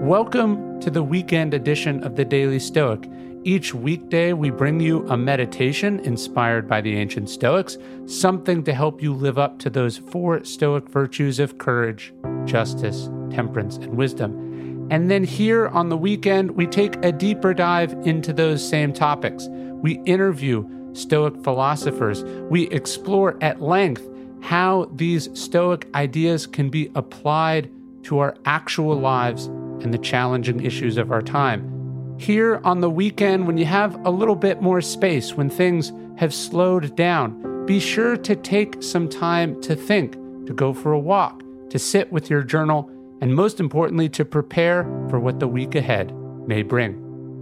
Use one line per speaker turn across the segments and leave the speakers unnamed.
Welcome to the weekend edition of the Daily Stoic. Each weekday, we bring you a meditation inspired by the ancient Stoics, something to help you live up to those 4 Stoic virtues of courage, justice, temperance, and wisdom. And then here on the weekend, we take a deeper dive into those same topics. We interview Stoic philosophers. We explore at length how these Stoic ideas can be applied to our actual lives and the challenging issues of our time. Here on the weekend, when you have a little bit more space, when things have slowed down, be sure to take some time to think, to go for a walk, to sit with your journal, and most importantly, to prepare for what the week ahead may bring.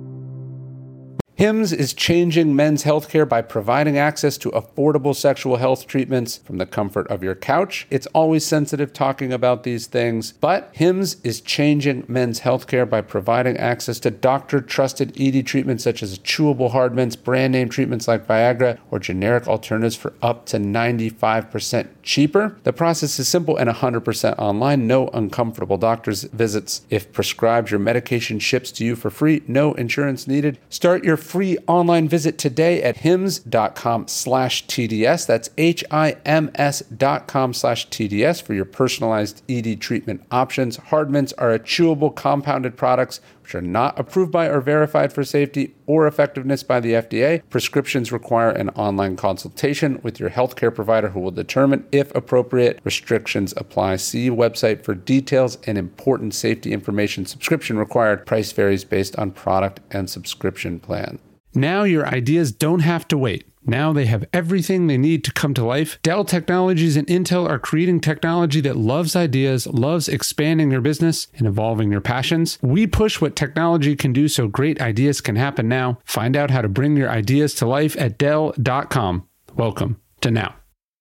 Hims is changing men's healthcare by providing access to affordable sexual health treatments from the comfort of your couch. It's always sensitive talking about these things, but Hims is changing men's healthcare by providing access to doctor-trusted ED treatments such as chewable hard mints, brand name treatments like Viagra, or generic alternatives for up to 95% cheaper. The process is simple and 100% online. No uncomfortable doctor's visits. If prescribed, your medication ships to you for free. No insurance needed. Start your free online visit today at hims.com/TDS. That's HIMS.com/TDS for your personalized ED treatment options. Hard mints are chewable compounded products which are not approved by or verified for safety or effectiveness by the FDA. Prescriptions require an online consultation with your healthcare provider who will determine if appropriate. Restrictions apply. See website for details and important safety information. Subscription required. Price varies based on product and subscription plan. Now your ideas don't have to wait. Now they have everything they need to come to life. Dell Technologies and Intel are creating technology that loves ideas, loves expanding your business and evolving your passions. We push what technology can do so great ideas can happen now. Find out how to bring your ideas to life at Dell.com. Welcome to Now.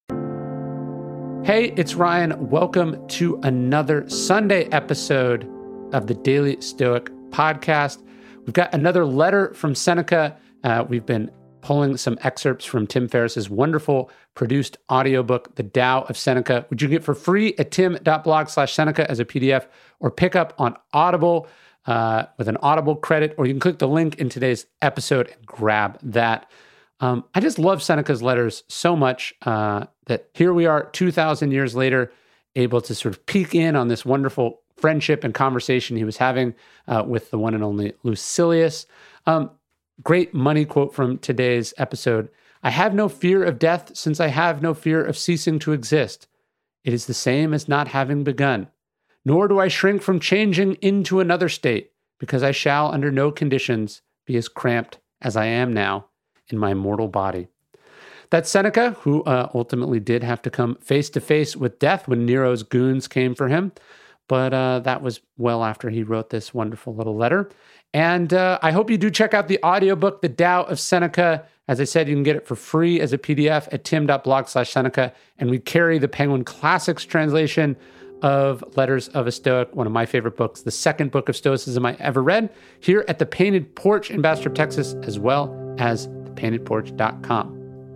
Hey, it's Ryan. Welcome to another Sunday episode of the Daily Stoic podcast. We've got another letter from Seneca. We've been pulling some excerpts from Tim Ferriss's wonderful produced audiobook, The Tao of Seneca, which you can get for free at tim.blog/Seneca as a PDF, or pick up on Audible with an Audible credit, or you can click the link in today's episode and grab that. I just love Seneca's letters so much that here we are 2,000 years later, able to sort of peek in on this wonderful friendship and conversation he was having with the one and only Lucilius. Great money quote from today's episode. I have no fear of death since I have no fear of ceasing to exist. It is the same as not having begun. Nor do I shrink from changing into another state, because I shall under no conditions be as cramped as I am now in my mortal body. That's Seneca, who ultimately did have to come face to face with death when Nero's goons came for him. But that was well after he wrote this wonderful little letter. And I hope you do check out the audiobook, The Tao of Seneca. As I said, you can get it for free as a PDF at tim.blog/Seneca. And we carry the Penguin Classics translation of Letters of a Stoic, one of my favorite books, the second book of Stoicism I ever read, here at the Painted Porch in Bastrop, Texas, as well as thepaintedporch.com.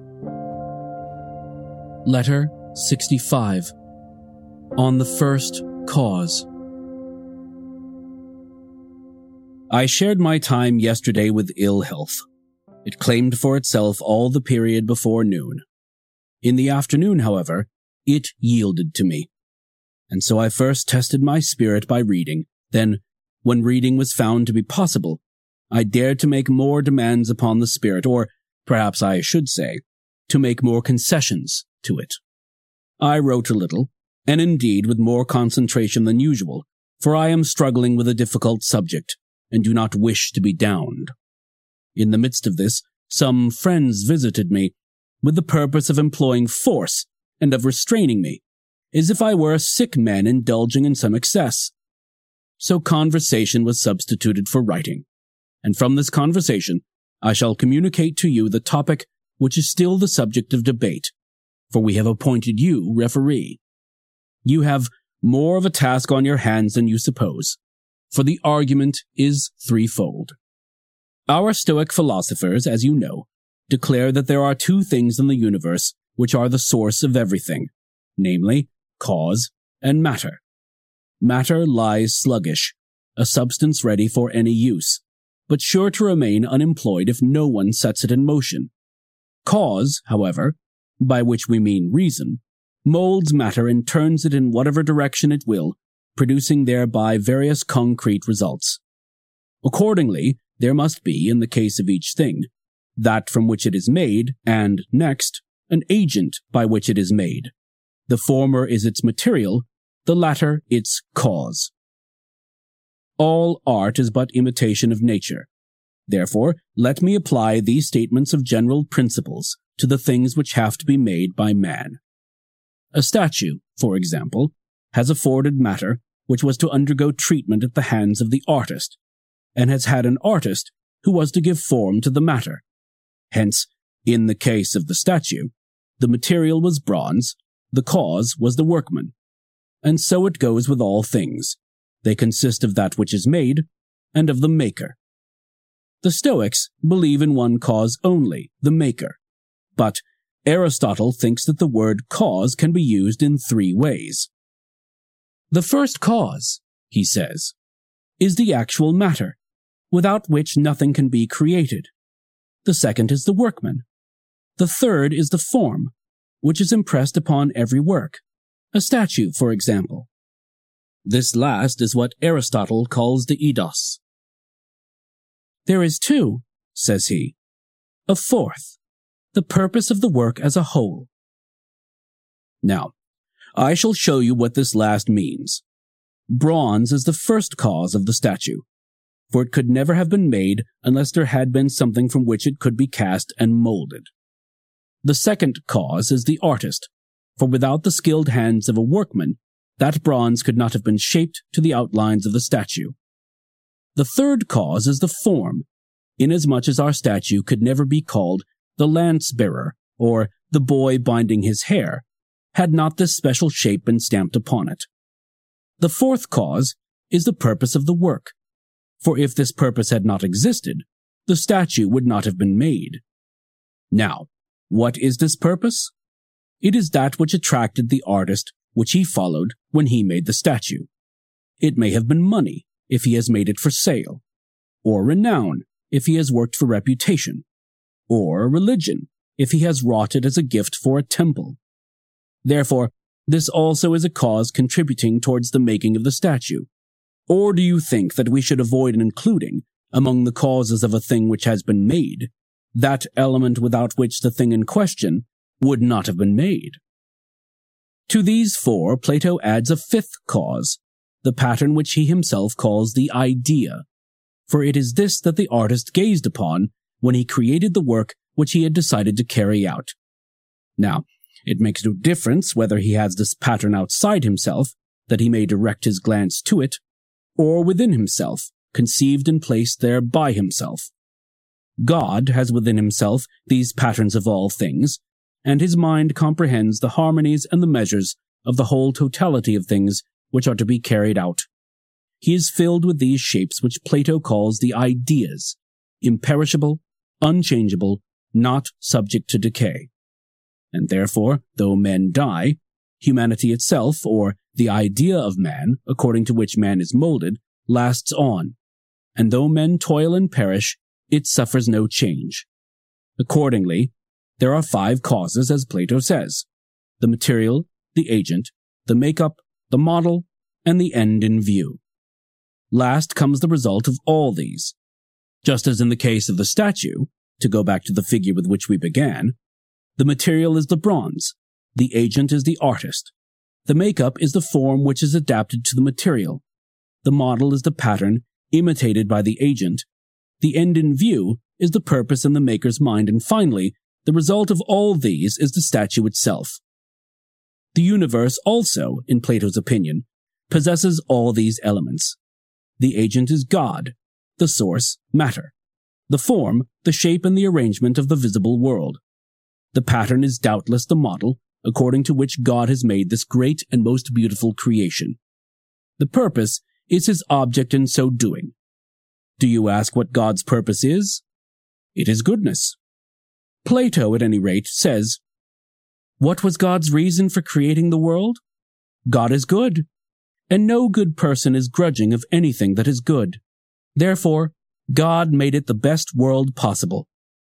Letter 65. On the First Cause. I shared my time yesterday with ill health. It claimed for itself all the period before noon. In the afternoon, however, it yielded to me. And so I first tested my spirit by reading. Then, when reading was found to be possible, I dared to make more demands upon the spirit, or perhaps I should say, to make more concessions to it. I wrote a little, and indeed with more concentration than usual, for I am struggling with a difficult subject, and do not wish to be downed. In the midst of this, some friends visited me, with the purpose of employing force and of restraining me, as if I were a sick man indulging in some excess. So conversation was substituted for writing, and from this conversation I shall communicate to you the topic which is still the subject of debate, for we have appointed you referee. You have more of a task on your hands than you suppose, for the argument is threefold. Our Stoic philosophers, as you know, declare that there are 2 things in the universe which are the source of everything, namely, cause and matter. Matter lies sluggish, a substance ready for any use, but sure to remain unemployed if no one sets it in motion. Cause, however, by which we mean reason, molds matter and turns it in whatever direction it will, producing thereby various concrete results. Accordingly, there must be, in the case of each thing, that from which it is made, and, next, an agent by which it is made. The former is its material, the latter its cause. All art is but imitation of nature. Therefore, let me apply these statements of general principles to the things which have to be made by man. A statue, for example, has afforded matter which was to undergo treatment at the hands of the artist, and has had an artist who was to give form to the matter. Hence, in the case of the statue, the material was bronze, the cause was the workman. And so it goes with all things. They consist of that which is made, and of the maker. The Stoics believe in one cause only, the maker. But Aristotle thinks that the word cause can be used in 3 ways. The first cause, he says, is the actual matter, without which nothing can be created. The second is the workman. The third is the form, which is impressed upon every work, a statue, for example. This last is what Aristotle calls the eidos. There is too, says he, a fourth, the purpose of the work as a whole. Now, I shall show you what this last means. Bronze is the first cause of the statue, for it could never have been made unless there had been something from which it could be cast and molded. The second cause is the artist, for without the skilled hands of a workman, that bronze could not have been shaped to the outlines of the statue. The third cause is the form, inasmuch as our statue could never be called the lance-bearer or the boy binding his hair, had not this special shape been stamped upon it. The fourth cause is the purpose of the work, for if this purpose had not existed, the statue would not have been made. Now, what is this purpose? It is that which attracted the artist which he followed when he made the statue. It may have been money, if he has made it for sale, or renown, if he has worked for reputation, or religion, if he has wrought it as a gift for a temple. Therefore, this also is a cause contributing towards the making of the statue. Or do you think that we should avoid including, among the causes of a thing which has been made, that element without which the thing in question would not have been made? To these 4, Plato adds a 5th cause, the pattern which he himself calls the idea, for it is this that the artist gazed upon when he created the work which he had decided to carry out. Now, it makes no difference whether he has this pattern outside himself, that he may direct his glance to it, or within himself, conceived and placed there by himself. God has within himself these patterns of all things, and his mind comprehends the harmonies and the measures of the whole totality of things which are to be carried out. He is filled with these shapes which Plato calls the ideas, imperishable, unchangeable, not subject to decay. And therefore, though men die, humanity itself, or the idea of man, according to which man is molded, lasts on, and though men toil and perish, it suffers no change. Accordingly, there are 5 causes, as Plato says: the material, the agent, the makeup, the model, and the end in view. Last comes the result of all these. Just as in the case of the statue, to go back to the figure with which we began, the material is the bronze, the agent is the artist, the makeup is the form which is adapted to the material, the model is the pattern imitated by the agent, the end in view is the purpose in the maker's mind, and finally, the result of all these is the statue itself. The universe also, in Plato's opinion, possesses all these elements. The agent is God, the source, matter, the form, the shape and the arrangement of the visible world. The pattern is doubtless the model, according to which God has made this great and most beautiful creation. The purpose is his object in so doing. Do you ask what God's purpose is? It is goodness. Plato, at any rate, says, "What was God's reason for creating the world? God is good, and no good person is grudging of anything that is good. Therefore, God made it the best world possible.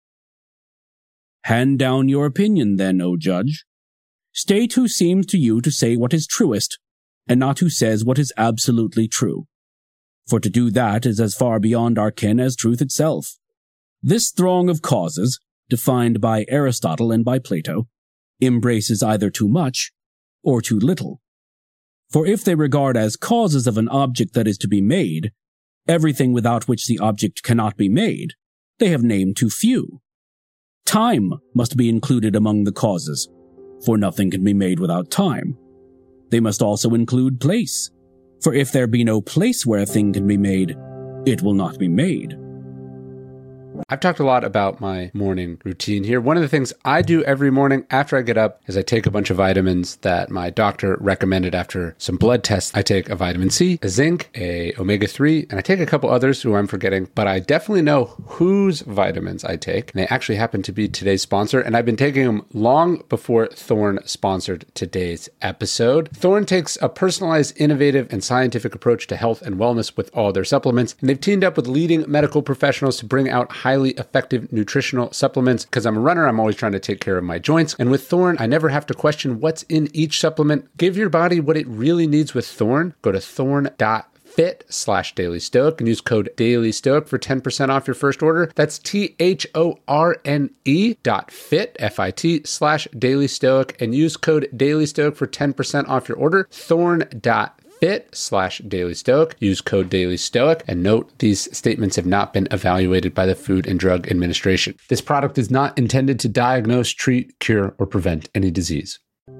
Hand down your opinion, then, O judge. State who seems to you to say what is truest, and not who says what is absolutely true. For to do that is as far beyond our ken as truth itself. This throng of causes, defined by Aristotle and by Plato, embraces either too much or too little. For if they regard as causes of an object that is to be made everything without which the object cannot be made, they have named too few. Time must be included among the causes, for nothing can be made without time. They must also include place, for if there be no place where a thing can be made, it will not be made.
I've talked a lot about my morning routine here. One of the things I do every morning after I get up is I take a bunch of vitamins that my doctor recommended after some blood tests. I take a vitamin C, a zinc, a omega-3, and I take a couple others who I'm forgetting, but I definitely know whose vitamins I take. And they actually happen to be today's sponsor, and I've been taking them long before Thorne sponsored today's episode. Thorne takes a personalized, innovative, and scientific approach to health and wellness with all their supplements, and they've teamed up with leading medical professionals to bring out highly effective nutritional supplements. Because I'm a runner, I'm always trying to take care of my joints. And with Thorne, I never have to question what's in each supplement. Give your body what it really needs with Thorne. Go to thorne.fit/dailystoic and use code dailystoic for 10% off your first order. That's THORNE.fit, FIT/dailystoic, and use code dailystoic for 10% off your order. Thorne.fit/dailystoic. Use code dailystoic, and note these statements have not been evaluated by the Food and Drug Administration. This product is not intended to diagnose, treat, cure, or prevent any disease.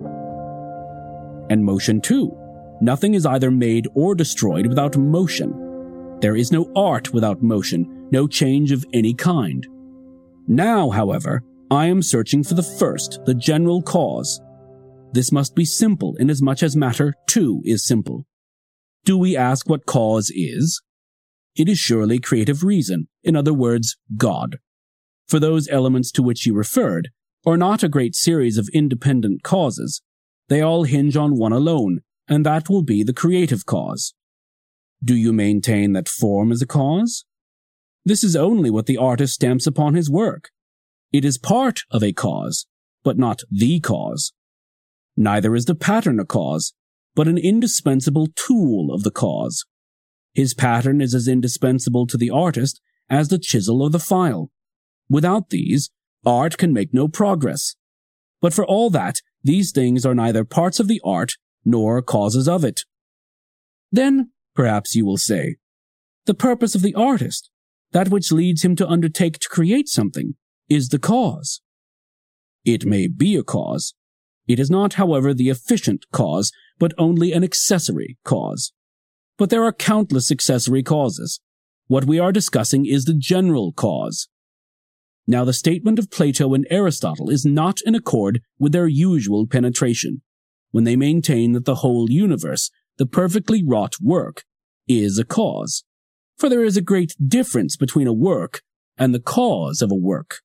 And motion too. Nothing is either made or destroyed without motion. There is no art without motion, no change of any kind. Now, however, I am searching for the first, the general cause. This must be simple, inasmuch as matter, too, is simple. Do we ask what cause is? It is surely creative reason, in other words, God. For those elements to which you referred are not a great series of independent causes. They all hinge on one alone, and that will be the creative cause. Do you maintain that form is a cause? This is only what the artist stamps upon his work. It is part of a cause, but not the cause. Neither is the pattern a cause, but an indispensable tool of the cause. His pattern is as indispensable to the artist as the chisel or the file. Without these, art can make no progress. But for all that, these things are neither parts of the art nor causes of it. Then, perhaps you will say, the purpose of the artist, that which leads him to undertake to create something, is the cause. It may be a cause. It is not, however, the efficient cause, but only an accessory cause. But there are countless accessory causes. What we are discussing is the general cause. Now, the statement of Plato and Aristotle is not in accord with their usual penetration, when they maintain that the whole universe, the perfectly wrought work, is a cause. For there is a great difference between a work and the cause of a work.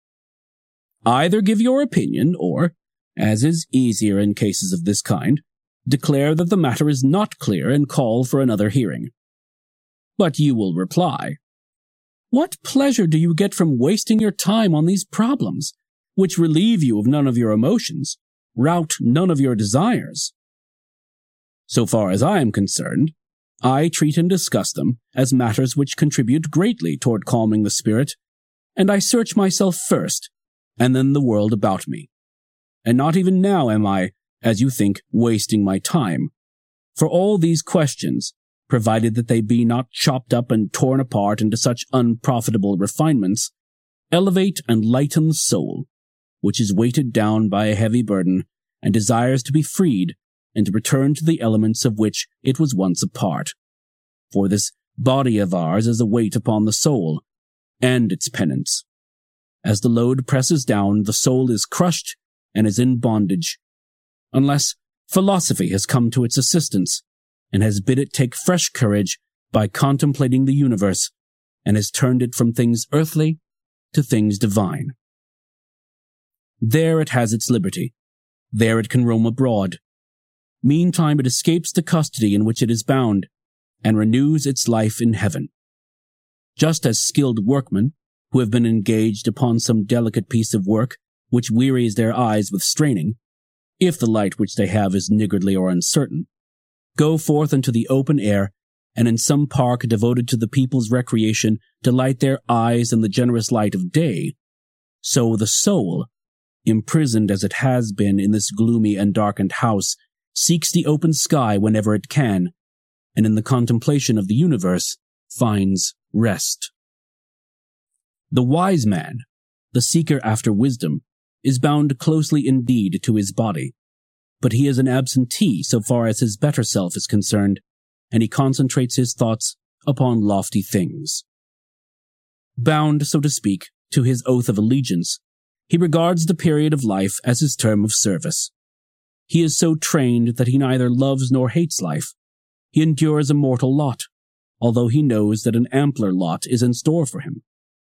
Either give your opinion, or, as is easier in cases of this kind, declare that the matter is not clear and call for another hearing. But you will reply, what pleasure do you get from wasting your time on these problems, which relieve you of none of your emotions, rout none of your desires? So far as I am concerned, I treat and discuss them as matters which contribute greatly toward calming the spirit, and I search myself first, and then the world about me. And not even now am I, as you think, wasting my time. For all these questions, provided that they be not chopped up and torn apart into such unprofitable refinements, elevate and lighten the soul, which is weighted down by a heavy burden, and desires to be freed, and to return to the elements of which it was once a part. For this body of ours is a weight upon the soul, and its penance. As the load presses down, the soul is crushed and is in bondage, unless philosophy has come to its assistance, and has bid it take fresh courage by contemplating the universe, and has turned it from things earthly to things divine. There it has its liberty. There it can roam abroad. Meantime, it escapes the custody in which it is bound, and renews its life in heaven. Just as skilled workmen, who have been engaged upon some delicate piece of work which wearies their eyes with straining, if the light which they have is niggardly or uncertain, go forth into the open air, and in some park devoted to the people's recreation delight their eyes in the generous light of day, so the soul, imprisoned as it has been in this gloomy and darkened house, seeks the open sky whenever it can, and in the contemplation of the universe finds rest. The wise man, the seeker after wisdom, is bound closely indeed to his body, but he is an absentee so far as his better self is concerned, and he concentrates his thoughts upon lofty things. Bound, so to speak, to his oath of allegiance, he regards the period of life as his term of service. He is so trained that he neither loves nor hates life. He endures a mortal lot, although he knows that an ampler lot is in store for him.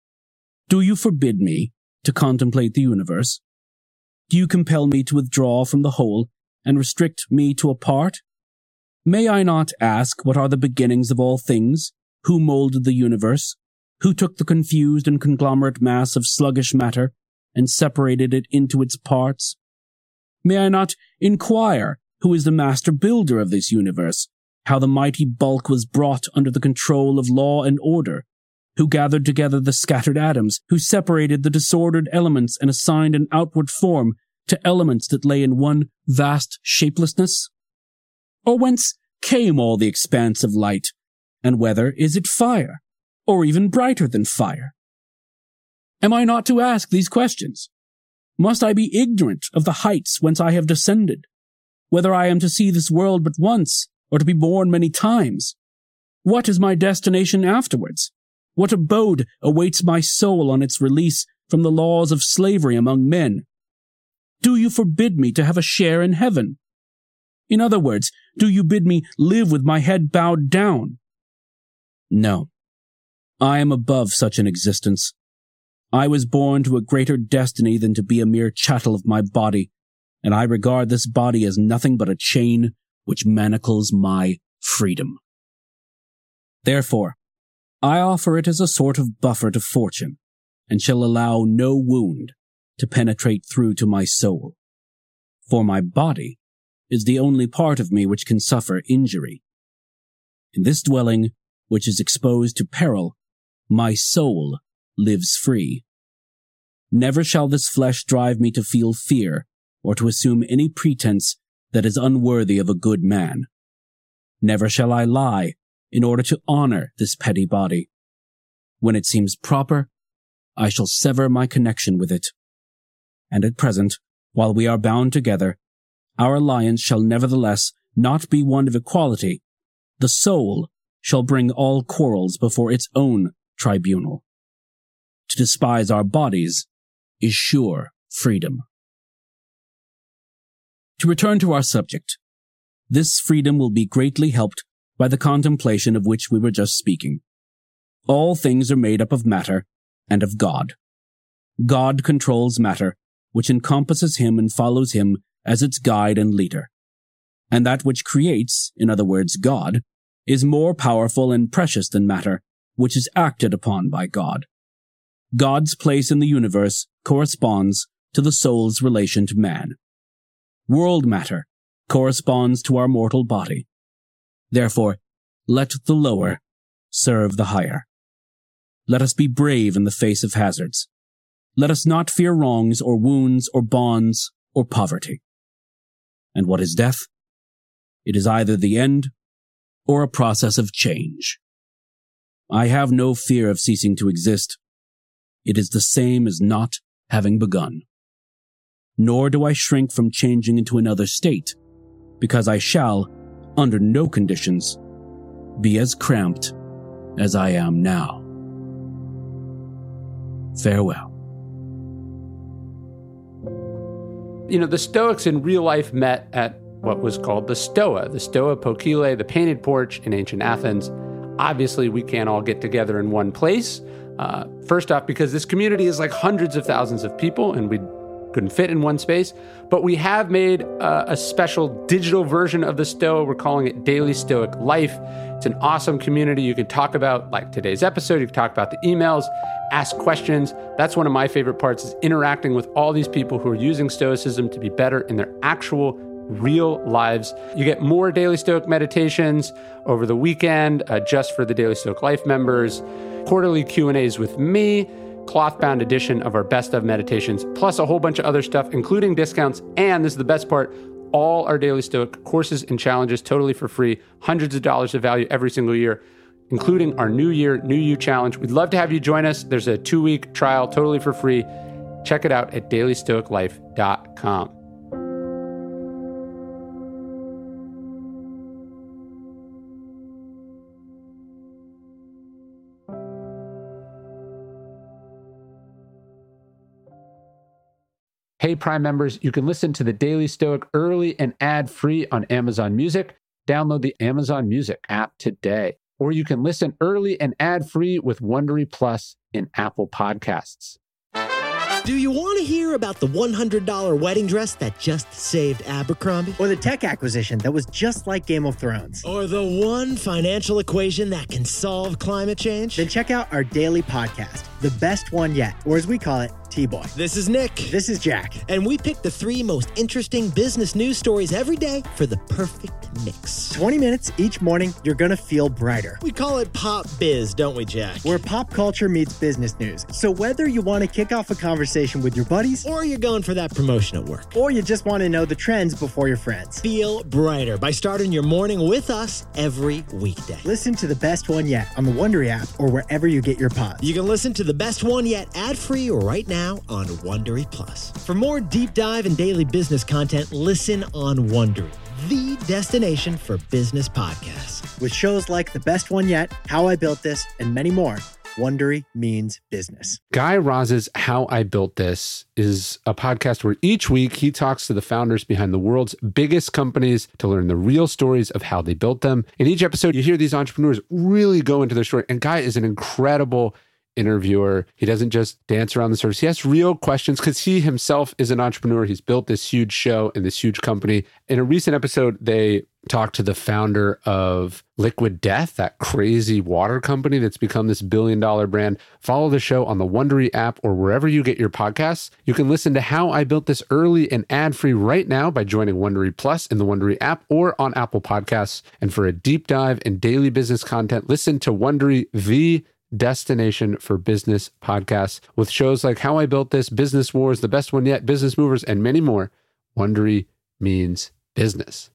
Do you forbid me to contemplate the universe? Do you compel me to withdraw from the whole and restrict me to a part? May I not ask what are the beginnings of all things? Who molded the universe? Who took the confused and conglomerate mass of sluggish matter and separated it into its parts? May I not inquire who is the master builder of this universe, how the mighty bulk was brought under the control of law and order, who gathered together the scattered atoms, who separated the disordered elements and assigned an outward form to elements that lay in one vast shapelessness? Or whence came all the expanse of light, and whether is it fire, or even brighter than fire? Am I not to ask these questions? Must I be ignorant of the heights whence I have descended? Whether I am to see this world but once, or to be born many times? What is my destination afterwards? What abode awaits my soul on its release from the laws of slavery among men? Do you forbid me to have a share in heaven? In other words, do you bid me live with my head bowed down? No, I am above such an existence. I was born to a greater destiny than to be a mere chattel of my body, and I regard this body as nothing but a chain which manacles my freedom. Therefore, I offer it as a sort of buffer to fortune, and shall allow no wound to penetrate through to my soul. For my body is the only part of me which can suffer injury. In this dwelling, which is exposed to peril, my soul lives free. Never shall this flesh drive me to feel fear, or to assume any pretense that is unworthy of a good man. Never shall I lie in order to honor this petty body. When it seems proper, I shall sever my connection with it. And at present, while we are bound together, our alliance shall nevertheless not be one of equality. The soul shall bring all quarrels before its own tribunal. To despise our bodies is sure freedom. To return to our subject, this freedom will be greatly helped by the contemplation of which we were just speaking. All things are made up of matter and of God. God controls matter, which encompasses him and follows him as its guide and leader. And that which creates, in other words, God, is more powerful and precious than matter, which is acted upon by God. God's place in the universe corresponds to the soul's relation to man. World matter corresponds to our mortal body. Therefore, let the lower serve the higher. Let us be brave in the face of hazards. Let us not fear wrongs or wounds or bonds or poverty. And what is death? It is either the end or a process of change. I have no fear of ceasing to exist. It is the same as not having begun. Nor do I shrink from changing into another state, because I shall, under no conditions, be as cramped as I am now. Farewell.
The Stoics in real life met at what was called the Stoa Poikile, the painted porch in ancient Athens. Obviously, we can't all get together in one place. First off, because this community is like hundreds of thousands of people, and we'd couldn't fit in one space. But we have made a special digital version of the Stoa. We're calling it Daily Stoic Life. It's an awesome community. You can talk about, like today's episode, you can talk about the emails, ask questions. That's one of my favorite parts, is interacting with all these people who are using Stoicism to be better in their actual real lives. You get more Daily Stoic meditations over the weekend, just for the Daily Stoic Life members, quarterly Q&As with me, cloth-bound edition of our best of meditations, plus a whole bunch of other stuff, including discounts. And this is the best part, all our Daily Stoic courses and challenges totally for free, hundreds of dollars of value every single year, including our New Year, New You challenge. We'd love to have you join us. There's a 2-week trial totally for free. Check it out at dailystoiclife.com. Hey, Prime members, you can listen to the Daily Stoic early and ad-free on Amazon Music. Download the Amazon Music app today. Or you can listen early and ad-free with Wondery Plus in Apple Podcasts.
Do you want to hear about the $100 wedding dress that just saved Abercrombie?
Or the tech acquisition that was just like Game of Thrones?
Or the one financial equation that can solve climate change?
Then check out our daily podcast, The Best One Yet, or as we call it, T-Boy.
This is Nick.
This is Jack.
And we pick the 3 most interesting business news stories every day for the perfect mix.
20 minutes each morning, you're going to feel brighter.
We call it Pop Biz, don't we, Jack?
Where pop culture meets business news. So whether you want to kick off a conversation with your buddies,
or you're going for that promotion at work,
or you just want to know the trends before your friends,
feel brighter by starting your morning with us every weekday.
Listen to The Best One Yet on the Wondery app or wherever you get your pods.
You can listen to The Best One Yet ad-free right now on Wondery Plus. For more deep dive and daily business content, listen on Wondery, the destination for business podcasts.
With shows like The Best One Yet, How I Built This, and many more, Wondery means business.
Guy Raz's How I Built This is a podcast where each week he talks to the founders behind the world's biggest companies to learn the real stories of how they built them. In each episode, you hear these entrepreneurs really go into their story. And Guy is an incredible interviewer. He doesn't just dance around the surface. He asks real questions because he himself is an entrepreneur. He's built this huge show and this huge company. In a recent episode, they talked to the founder of Liquid Death, that crazy water company that's become this billion-dollar brand. Follow the show on the Wondery app or wherever you get your podcasts. You can listen to How I Built This early and ad-free right now by joining Wondery Plus in the Wondery app or on Apple Podcasts. And for a deep dive and daily business content, listen to Wondery, the destination for business podcasts, with shows like How I Built This, Business Wars, The Best One Yet, Business Movers, and many more. Wondery means business.